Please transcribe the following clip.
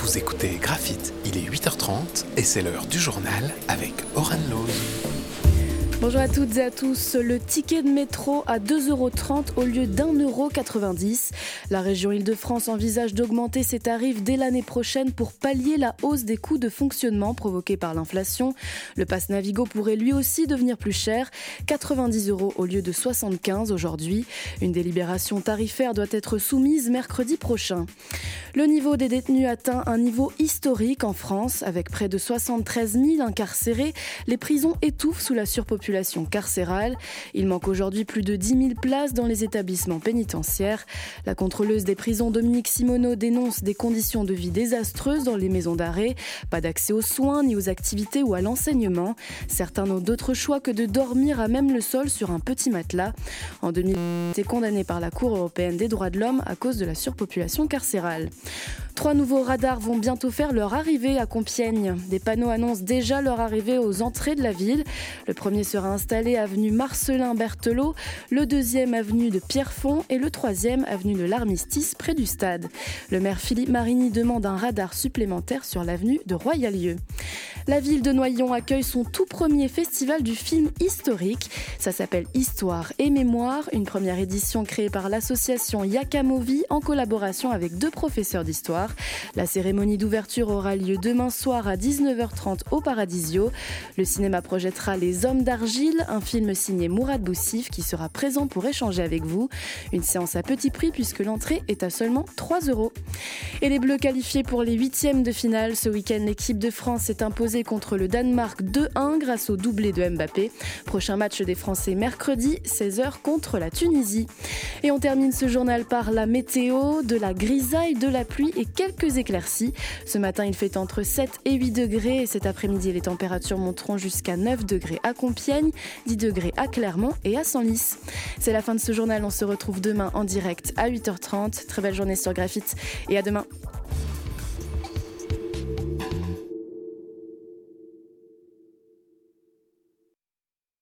Vous écoutez Graphite, il est 8h30 et c'est l'heure du journal avec Aurane Lose. Bonjour à toutes et à tous. Le ticket de métro à 2,30 € au lieu d'1,90 €. La région Île-de-France envisage d'augmenter ses tarifs dès l'année prochaine pour pallier la hausse des coûts de fonctionnement provoqués par l'inflation. Le pass Navigo pourrait lui aussi devenir plus cher, 90 € au lieu de 75 aujourd'hui. Une délibération tarifaire doit être soumise mercredi prochain. Le niveau des détenus atteint un niveau historique en France. Avec près de 73 000 incarcérés, les prisons étouffent sous la surpopulation carcérale. Il manque aujourd'hui plus de 10 000 places dans les établissements pénitentiaires. La contrôleuse des prisons Dominique Simoneau dénonce des conditions de vie désastreuses dans les maisons d'arrêt. Pas d'accès aux soins, ni aux activités ou à l'enseignement. Certains n'ont d'autre choix que de dormir à même le sol sur un petit matelas. En 2000, il a été condamné par la Cour européenne des droits de l'homme à cause de la surpopulation carcérale. 3 nouveaux radars vont bientôt faire leur arrivée à Compiègne. Des panneaux annoncent déjà leur arrivée aux entrées de la ville. Le premier sera installé avenue Marcelin Berthelot, le deuxième avenue de Pierrefonds et le troisième avenue de l'Armistice près du stade. Le maire Philippe Marini demande un radar supplémentaire sur l'avenue de Royalieu. La ville de Noyon accueille son tout premier festival du film historique. Ça s'appelle Histoire et Mémoire, une première édition créée par l'association Yakamovi en collaboration avec 2 professeurs d'histoire. La cérémonie d'ouverture aura lieu demain soir à 19h30 au Paradisio. Le cinéma projettera Les Hommes d'Argile, un film signé Mourad Boussif qui sera présent pour échanger avec vous. Une séance à petit prix puisque l'entrée est à seulement 3 €. Et les Bleus qualifiés pour les 8e de finale. Ce week-end, l'équipe de France s'est imposée contre le Danemark 2-1 grâce au doublé de Mbappé. Prochain match des Français mercredi, 16h contre la Tunisie. Et on termine ce journal par la météo, de la grisaille, de la pluie et quelques éclaircies. Ce matin, il fait entre 7 et 8 degrés et cet après-midi, les températures monteront jusqu'à 9 degrés à Compiègne, 10 degrés à Clermont et à Senlis. C'est la fin de ce journal, on se retrouve demain en direct à 8h30. Très belle journée sur Graphite et à demain.